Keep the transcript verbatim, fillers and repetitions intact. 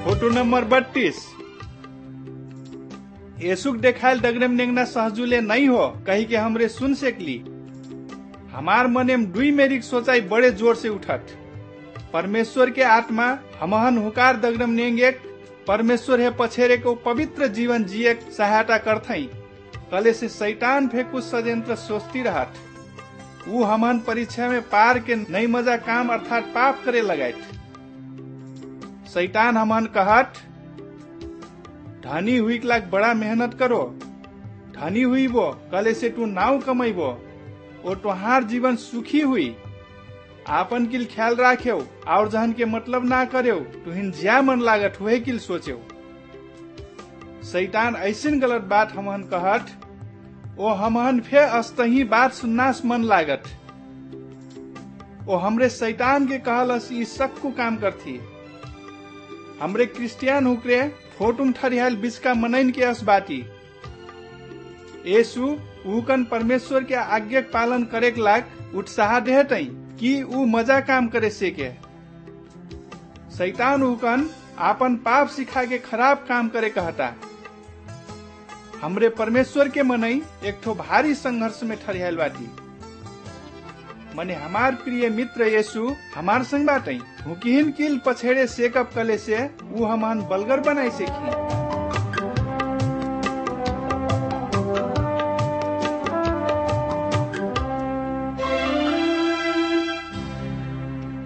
Photo number बत्तीस। येसुक देखायल दगरेम नेंगना सहजुले नहीं हो कही के हमरे सुन सेकली। हमार मने में दुई मेरिक सोचाई बड़े जोर से उठत। परमेश्वर के आत्मा हमहन हुकार दगरम नेंगे परमेश्वर है पछेरे को पवित्र जीवन जिए सहायता करथई। कले से शैतान फेंकु षड्यंत्र सोचती रहत। वो हमहन परीक्षा में पार के नई मजा काम अर्थात पाप करे लगाइत। शैतान हमहन कहत धनी हुई लाग बड़ा मेहनत करो, धनी हुई वो कले से तू नाव कमाइबो और तुहार जीवन सुखी हुई। आपन किल ख्याल राख्यो और जहन के मतलब ना करेओ तुहिन ज्या मन लागत हुए किल सोचेओ। शैतान ऐसिन गलत बात हमहन कहत ओ हमहन फे अस्तही बात सुननास मन लागत। ओ हमरे शैतान के कहलस ई सक्कु काम करथी। हमरे क्रिस्टियन हुकरे फोटुम ठरियाल बिचका मनैन के अस बाती। येसु उकन परमेश्वर के आज्ञा पालन करे के लाग उत्साह देहतई कि ऊ मजा काम करे सेके। शैतान उकन आपन पाप सिखा के खराब काम करे कहता। हमरे परमेश्वर के मनई एक ठो भारी संघर्ष में ठरियाल बाती। मने हमार प्रिय मित्र येसु हमार संग बाटई हुकिहिन किल पछेड़े सेकअप कले से ऊ हमन बलगर बनाई सेखी।